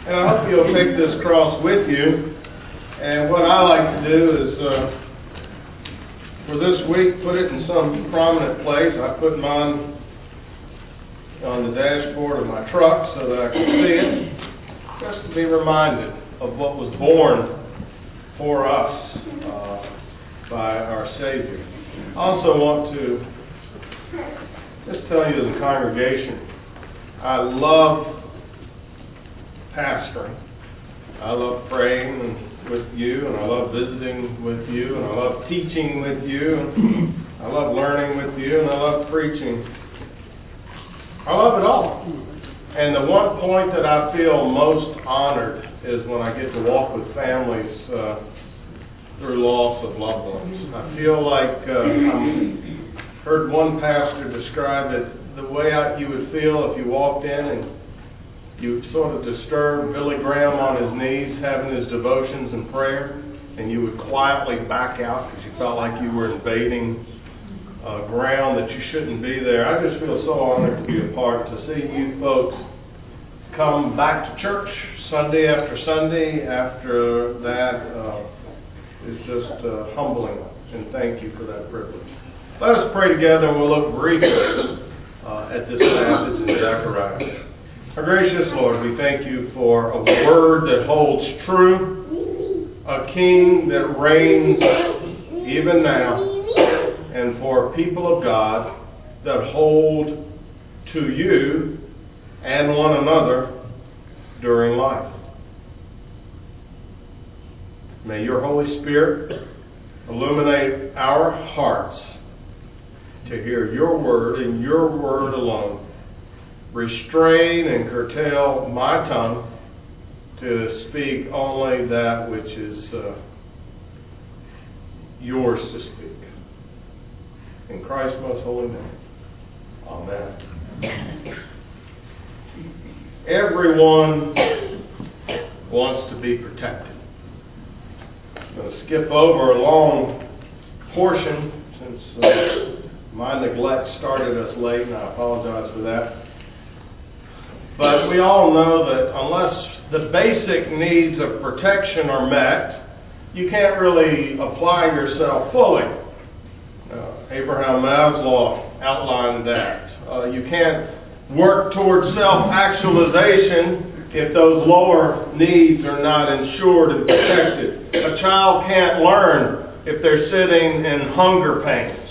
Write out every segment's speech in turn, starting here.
And I hope you'll take this cross with you. And what I like to do is, for this week, put it in some prominent place. I put mine on the dashboard of my truck so that I can see it, just to be reminded of what was born for us by our Savior. I also want to just tell you, the congregation, I love pastoring. I love praying with you, and I love visiting with you, and I love teaching with you, and I love learning with you, and I love preaching. I love it all. And the one point that I feel most honored is when I get to walk with families through loss of loved ones. I feel like I heard one pastor describe it the way you would feel if you walked in and you sort of disturbed Billy Graham on his knees having his devotions and prayer, and you would quietly back out because you felt like you were invading ground that you shouldn't be there. I just feel so honored to be a part, to see you folks come back to church Sunday after Sunday after that is just humbling, and thank you for that privilege. Let us pray together, and we'll look briefly at this passage in Zechariah. Our gracious Lord, we thank you for a word that holds true, a king that reigns even now, and for people of God that hold to you and one another during life. May your Holy Spirit illuminate our hearts to hear your word and your word alone. Restrain and curtail my tongue to speak only that which is yours to speak. In Christ's most holy name. Amen. Everyone wants to be protected. I'm going to skip over a long portion since my neglect started us late, and I apologize for that. But we all know that unless the basic needs of protection are met, you can't really apply yourself fully. Abraham Maslow outlined that. You can't work towards self-actualization if those lower needs are not ensured and protected. A child can't learn if they're sitting in hunger pains.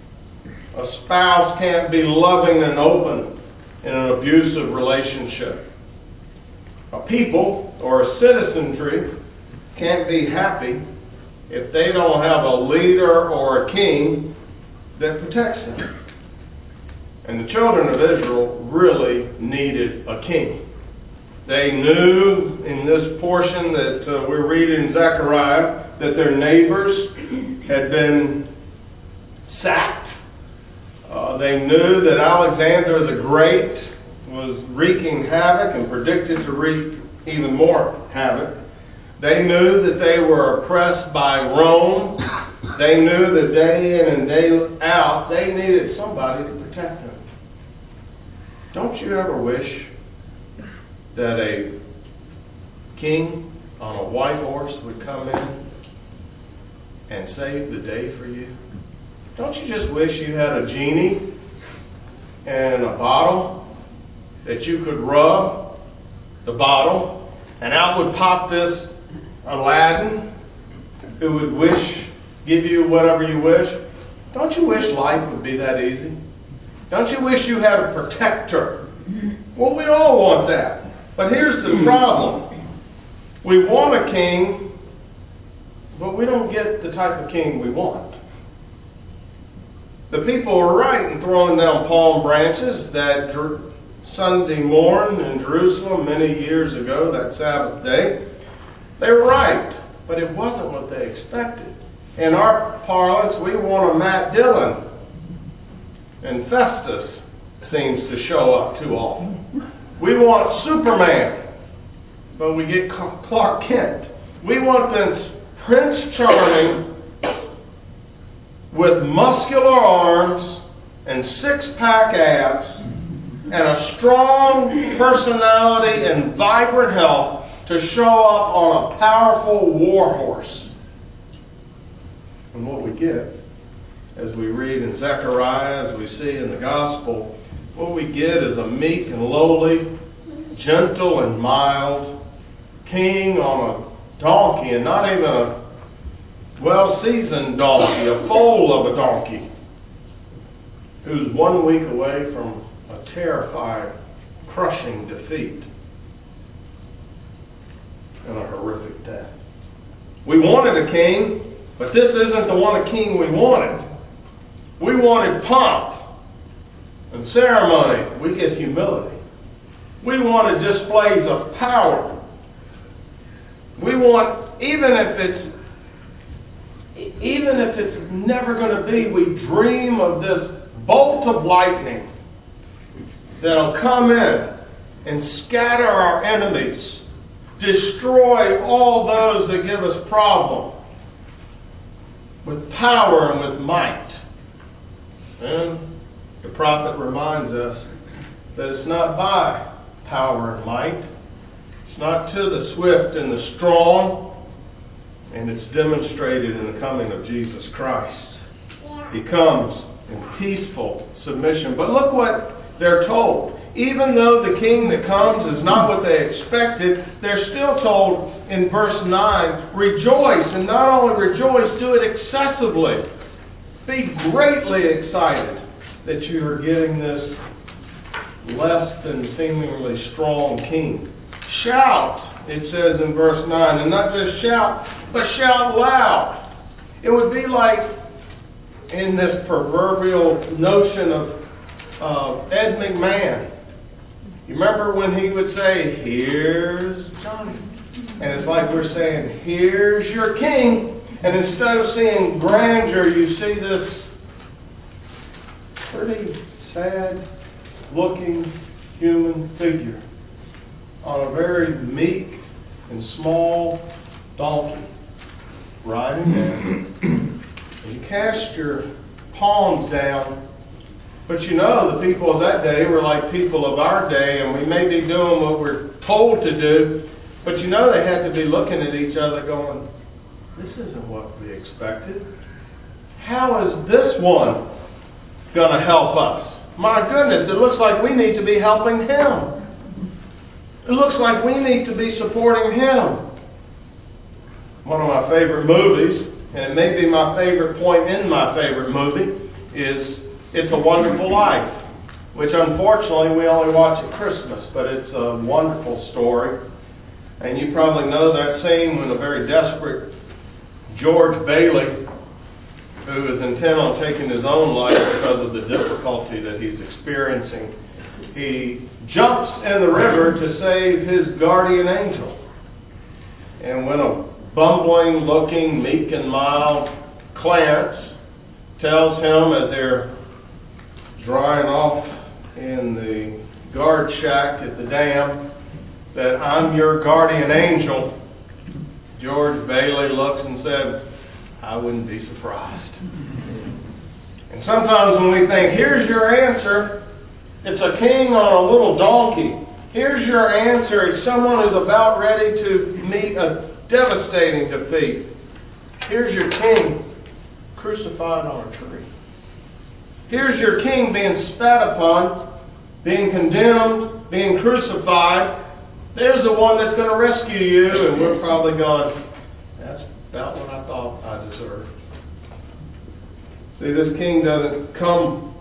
A spouse can't be loving and open in an abusive relationship. A people or a citizenry can't be happy if they don't have a leader or a king that protects them. And the children of Israel really needed a king. They knew in this portion that we're reading in Zechariah that their neighbors had been sacked. They knew that Alexander the Great was wreaking havoc and predicted to wreak even more havoc. They knew that they were oppressed by Rome. They knew that day in and day out they needed somebody to protect them. Don't you ever wish that a king on a white horse would come in and save the day for you? Don't you just wish you had a genie and a bottle that you could rub the bottle and out would pop this Aladdin who would give you whatever you wish? Don't you wish life would be that easy? Don't you wish you had a protector? Well, we all want that. But here's the problem. We want a king, but we don't get the type of king we want. The people were right in throwing down palm branches that Sunday morn in Jerusalem many years ago, that Sabbath day. They were right, but it wasn't what they expected. In our parlance, we want a Matt Dillon, and Festus seems to show up too often. We want Superman, but we get Clark Kent. We want this Prince Charming with muscular arms and six-pack abs and a strong personality and vibrant health to show up on a powerful war horse. And what we get, as we read in Zechariah, as we see in the Gospel, what we get is a meek and lowly, gentle and mild king on a donkey, and not even a well-seasoned donkey, a foal of a donkey, who's 1 week away from a terrifying, crushing defeat and a horrific death. We wanted a king, but this isn't the one king we wanted. We wanted pomp and ceremony. We get humility. We wanted displays of power. We want, even if it's never going to be, we dream of this bolt of lightning that'll come in and scatter our enemies, destroy all those that give us problems, with power and with might. And the prophet reminds us that it's not by power and might. It's not to the swift and the strong. And it's demonstrated in the coming of Jesus Christ. He comes in peaceful submission. But look what they're told. Even though the king that comes is not what they expected, they're still told in verse 9, rejoice. And not only rejoice, do it excessively. Be greatly excited that you are getting this less than seemingly strong king. Shout, it says in verse 9, and not just shout, but shout loud. It would be like in this proverbial notion of Ed McMahon. You remember when he would say, here's Johnny. And it's like we're saying, here's your king. And instead of seeing grandeur, you see this pretty sad-looking human figure on a very meek and small donkey, riding in. And you cast your palms down. But you know, the people of that day were like people of our day, and we may be doing what we're told to do, but you know they had to be looking at each other going, this isn't what we expected. How is this one going to help us? My goodness, it looks like we need to be helping him. It looks like we need to be supporting him. One of my favorite movies, and it may be my favorite point in my favorite movie, is It's a Wonderful Life, which unfortunately we only watch at Christmas, but it's a wonderful story. And you probably know that scene when a very desperate George Bailey, who is intent on taking his own life because of the difficulty that he's experiencing, he jumps in the river to save his guardian angel. And when a bumbling-looking, meek and mild Clarence tells him as they're drying off in the guard shack at the dam that I'm your guardian angel, George Bailey looks and said, I wouldn't be surprised. And sometimes when we think, here's your answer, it's a king on a little donkey. Here's your answer, it's someone who's about ready to meet a devastating defeat. Here's your king crucified on a tree. Here's your king being spat upon, being condemned, being crucified. There's the one that's going to rescue you, and we're probably going, that's about what I thought I deserved. See, this king doesn't come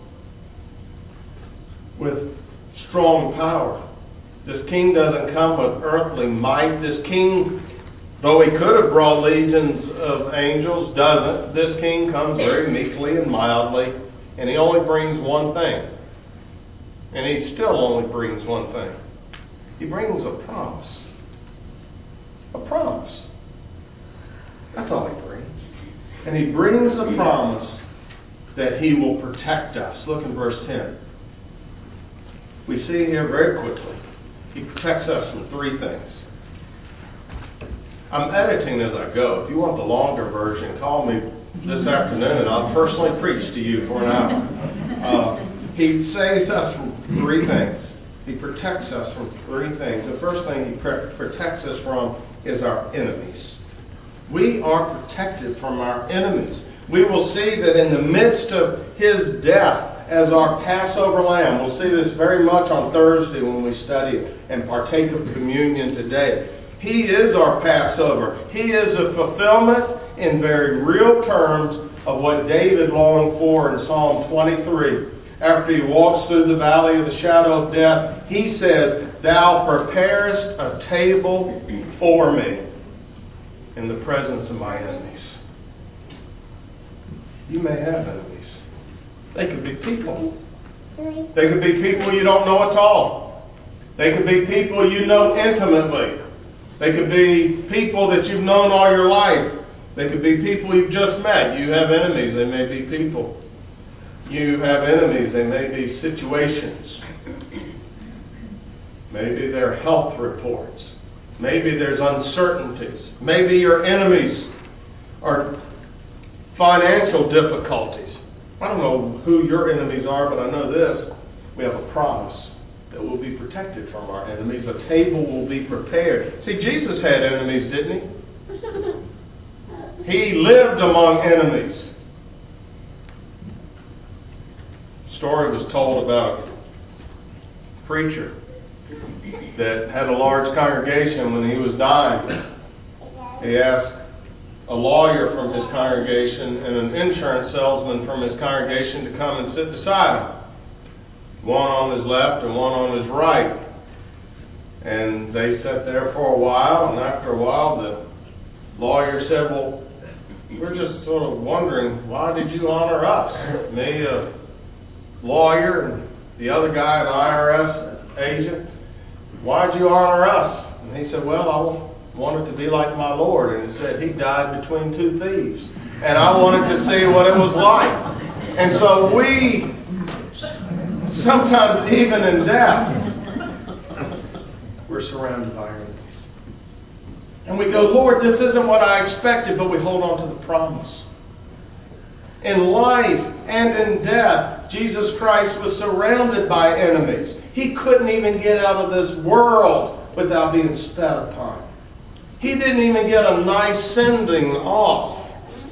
with strong power. This king doesn't come with earthly might. This king, though he could have brought legions of angels, doesn't. This king comes very meekly and mildly, and he only brings one thing. And he still only brings one thing. He brings a promise. A promise. That's all he brings. And he brings a promise that he will protect us. Look in verse 10. We see here very quickly, he protects us from three things. I'm editing as I go. If you want the longer version, call me this afternoon and I'll personally preach to you for an hour. He saves us from three things. He protects us from three things. The first thing He protects us from is our enemies. We are protected from our enemies. We will see that in the midst of His death as our Passover lamb, we'll see this very much on Thursday when we study and partake of communion today. He is our Passover. He is a fulfillment in very real terms of what David longed for in Psalm 23. After he walks through the valley of the shadow of death, he says, "Thou preparest a table for me in the presence of my enemies." You may have enemies. They could be people. They could be people you don't know at all. They could be people you know intimately. They could be people that you've known all your life. They could be people you've just met. You have enemies. They may be people. You have enemies. They may be situations. Maybe they're health reports. Maybe there's uncertainties. Maybe your enemies are financial difficulties. I don't know who your enemies are, but I know this. We have a promise that we'll be protected from our enemies. A table will be prepared. See, Jesus had enemies, didn't he? He lived among enemies. A story was told about a preacher that had a large congregation. When he was dying, he asked a lawyer from his congregation and an insurance salesman from his congregation to come and sit beside him. One on his left and one on his right. And they sat there for a while, and after a while the lawyer said, "Well, we're just sort of wondering, why did you honor us? Me, a lawyer, and the other guy, an IRS agent. Why'd you honor us?" And he said, "Well, I wanted to be like my Lord." And he said, "He died between two thieves. And I wanted to see what it was like." And so we, sometimes even in death, we're surrounded by enemies. And we go, "Lord, this isn't what I expected," but we hold on to the promise. In life and in death, Jesus Christ was surrounded by enemies. He couldn't even get out of this world without being spat upon. He didn't even get a nice sending off.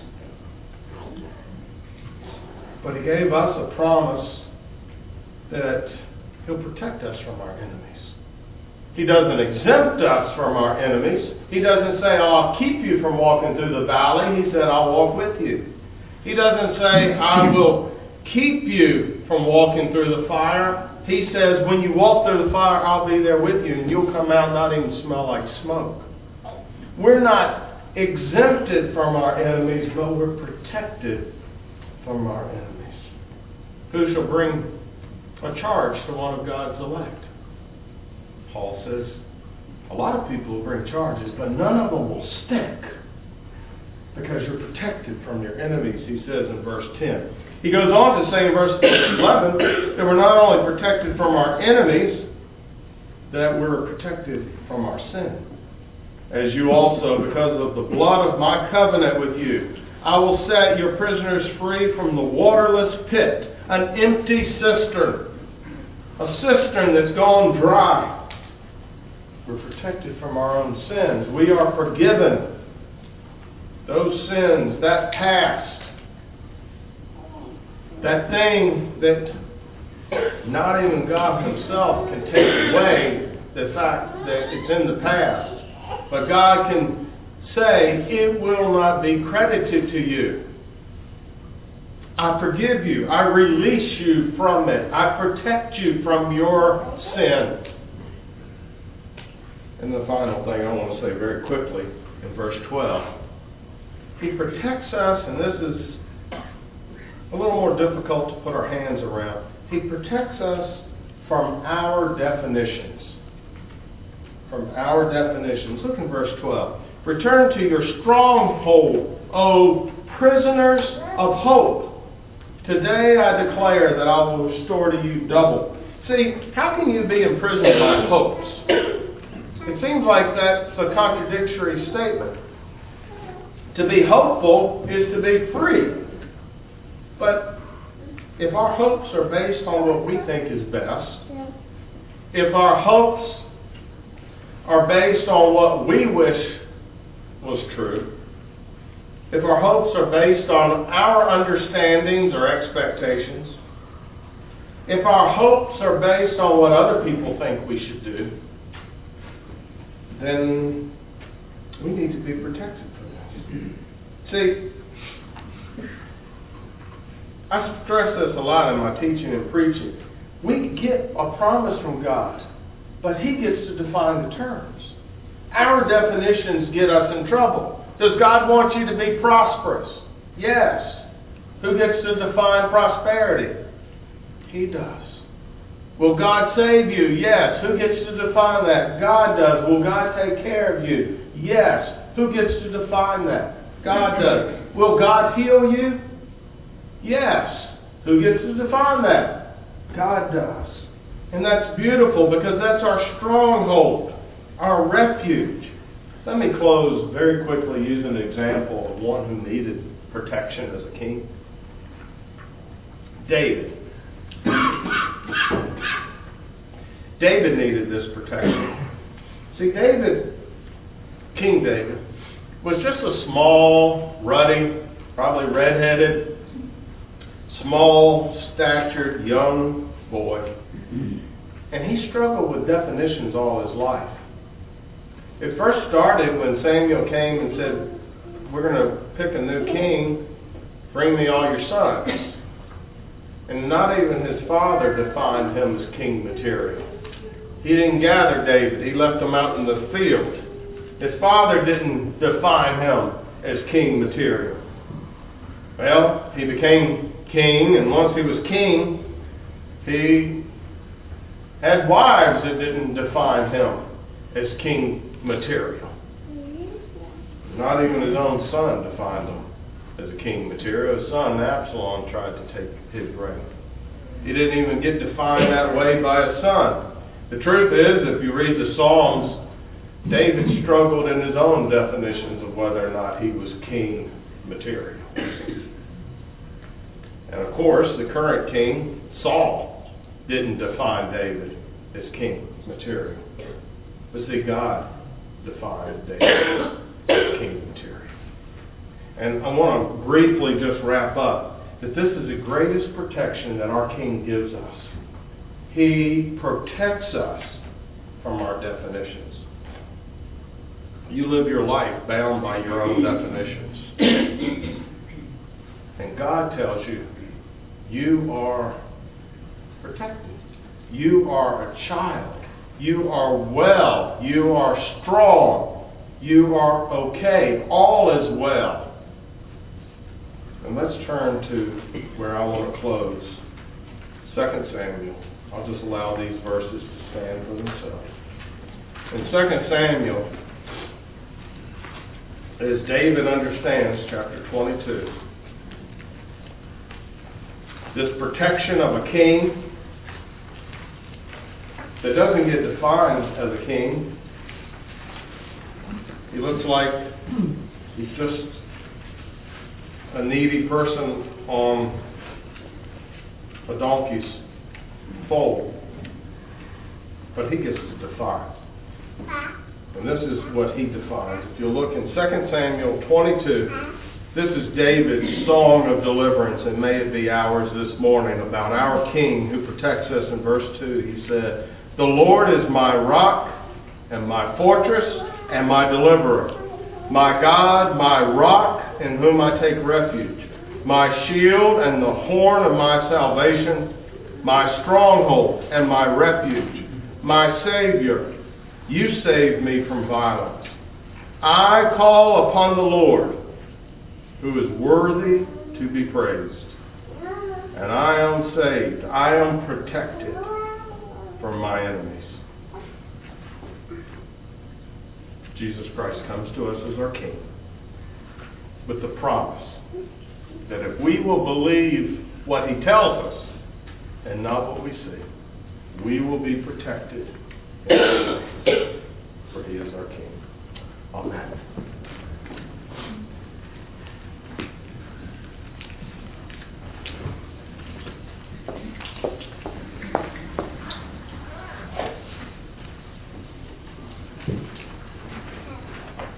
But He gave us a promise that He'll protect us from our enemies. He doesn't exempt us from our enemies. He doesn't say, "I'll keep you from walking through the valley." He said, "I'll walk with you." He doesn't say, "I will keep you from walking through the fire." He says, "When you walk through the fire, I'll be there with you, and you'll come out not even smell like smoke." We're not exempted from our enemies, but we're protected from our enemies. Who shall bring a charge to one of God's elect? Paul says, a lot of people will bring charges, but none of them will stick, because you're protected from your enemies, he says in verse 10. He goes on to say in verse 11 that we're not only protected from our enemies, that we're protected from our sin. "As you also, because of the blood of my covenant with you, I will set your prisoners free from the waterless pit," an empty cistern, a cistern that's gone dry. We're protected from our own sins. We are forgiven. Those sins, that past, that thing that not even God Himself can take away, the fact that it's in the past. But God can say, "It will not be credited to you. I forgive you. I release you from it. I protect you from your sin." And the final thing I want to say very quickly in verse 12. He protects us, and this is a little more difficult to put our hands around. He protects us from our definitions. From our definitions. Look in verse 12. "Return to your stronghold, O prisoners of hope. Today I declare that I will restore to you double." See, how can you be imprisoned by hopes? It seems like that's a contradictory statement. To be hopeful is to be free. But if our hopes are based on what we think is best, if our hopes are based on what we wish was true, if our hopes are based on our understandings or expectations, if our hopes are based on what other people think we should do, then we need to be protected from that. See, I stress this a lot in my teaching and preaching. We get a promise from God, but He gets to define the terms. Our definitions get us in trouble. Does God want you to be prosperous? Yes. Who gets to define prosperity? He does. Will God save you? Yes. Who gets to define that? God does. Will God take care of you? Yes. Who gets to define that? God does. Will God heal you? Yes. Who gets to define that? God does. And that's beautiful because that's our stronghold, our refuge. Let me close very quickly using an example of one who needed protection as a king. David. David needed this protection. See, King David, was just a small, ruddy, probably redheaded, small-statured young boy. And he struggled with definitions all his life. It first started when Samuel came and said, we're going to pick a new king, bring me all your sons. And not even his father defined him as king material. He didn't gather David. He left him out in the field. His father didn't define him as king material. Well, he became king, and once he was king, he had wives that didn't define him as king material. Not even his own son defined him as a king material. His son Absalom tried to take his reign. He didn't even get defined that way by his son. The truth is, if you read the Psalms, David struggled in his own definitions of whether or not he was king material. And of course, the current king, Saul, didn't define David as king material. But see, God defined David as king material. And I want to briefly just wrap up that this is the greatest protection that our king gives us. He protects us from our definitions. You live your life bound by your own definitions. And God tells you, you are protected. You are a child. You are well. You are strong. You are okay. All is well. And let's turn to where I want to close. 2 Samuel. I'll just allow these verses to stand for themselves. In 2 Samuel, as David understands, chapter 22, this protection of a king that doesn't get defined as a king. He looks like he's just a needy person on a donkey's foal. But he gets to define. And this is what he defines. If you look in 2 Samuel 22, this is David's song of deliverance, and may it be ours this morning, about our King who protects us. In verse 2, he said, "The Lord is my rock and my fortress and my deliverer, my God, my rock, in whom I take refuge, my shield and the horn of my salvation, my stronghold and my refuge, my Savior. You saved me from violence. I call upon the Lord, who is worthy to be praised. And I am saved. I am protected from my enemies." Jesus Christ comes to us as our King with the promise that if we will believe what He tells us and not what we see, we will be protected. For He is our King. Amen.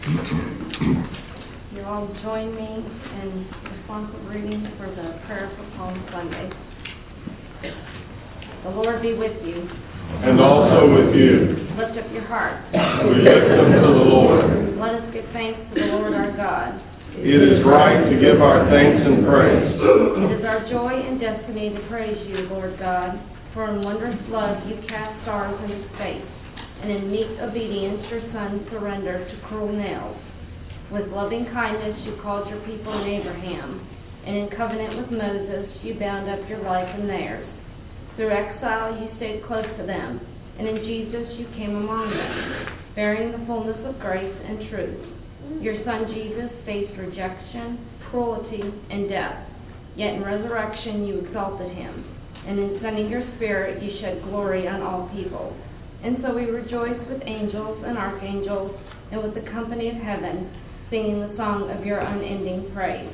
You all join me in responsive reading for the prayer for Palm Sunday. The Lord be with you. And also with you. Lift up your hearts. We lift them to the Lord. Let us give thanks to the Lord our God. It is right to give our thanks and praise. It is our joy and destiny to praise you, Lord God, for in wondrous love you cast stars into space, and in meek obedience your Son surrendered to cruel nails. With loving kindness you called your people in Abraham, and in covenant with Moses you bound up your life and theirs. Through exile you stayed close to them, and in Jesus you came among them, bearing the fullness of grace and truth. Your Son Jesus faced rejection, cruelty, and death, yet in resurrection you exalted him, and in sending your Spirit you shed glory on all people. And so we rejoice with angels and archangels, and with the company of heaven, singing the song of your unending praise.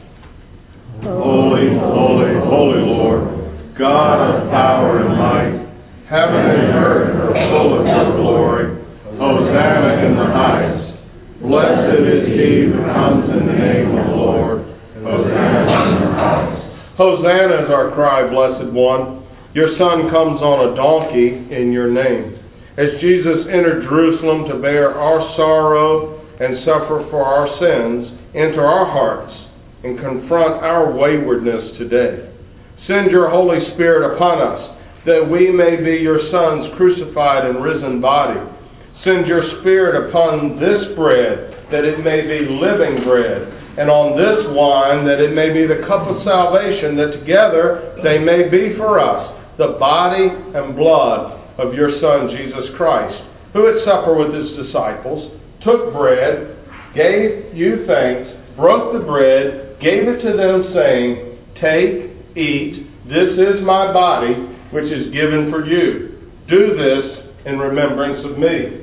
Holy, holy, holy Lord, God of power and might, heaven and earth are full of your glory. Hosanna in the highest. Blessed is he who comes in the name of the Lord. Hosanna in the highest. Hosanna is our cry, blessed one. Your Son comes on a donkey in your name. As Jesus entered Jerusalem to bear our sorrow and suffer for our sins, enter our hearts and confront our waywardness today. Send your Holy Spirit upon us, that we may be your Son's crucified and risen body. Send your Spirit upon this bread, that it may be living bread, and on this wine, that it may be the cup of salvation, that together they may be for us the body and blood of your Son, Jesus Christ, who at supper with his disciples took bread, gave you thanks, broke the bread, gave it to them, saying, "Take, eat, this is my body, which is given for you. Do this in remembrance of me."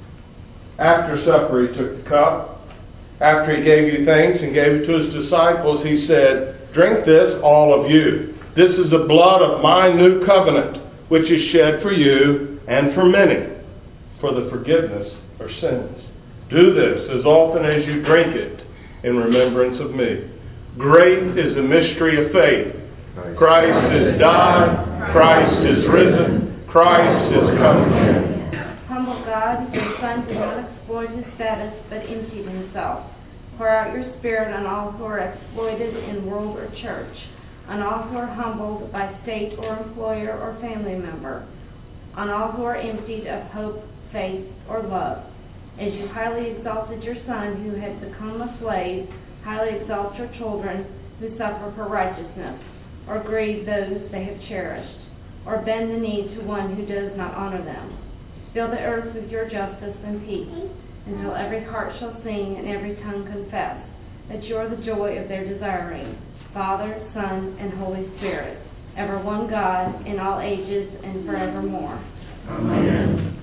After supper, he took the cup. After he gave you thanks and gave it to his disciples, he said, "Drink this, all of you. This is the blood of my new covenant, which is shed for you and for many, for the forgiveness of sins. Do this as often as you drink it in remembrance of me." Great is the mystery of faith. Christ is died. Christ is risen. Christ is come again. Humble God, your Son did not exploit his status, but emptied himself. Pour out your Spirit on all who are exploited in world or church, on all who are humbled by state or employer or family member, on all who are emptied of hope, faith, or love. As you highly exalted your Son who had become a slave, highly exalt your children who suffer for righteousness, or grieve those they have cherished, or bend the knee to one who does not honor them. Fill the earth with your justice and peace, until every heart shall sing and every tongue confess that you are the joy of their desiring, Father, Son, and Holy Spirit, ever one God, in all ages and forevermore. Amen.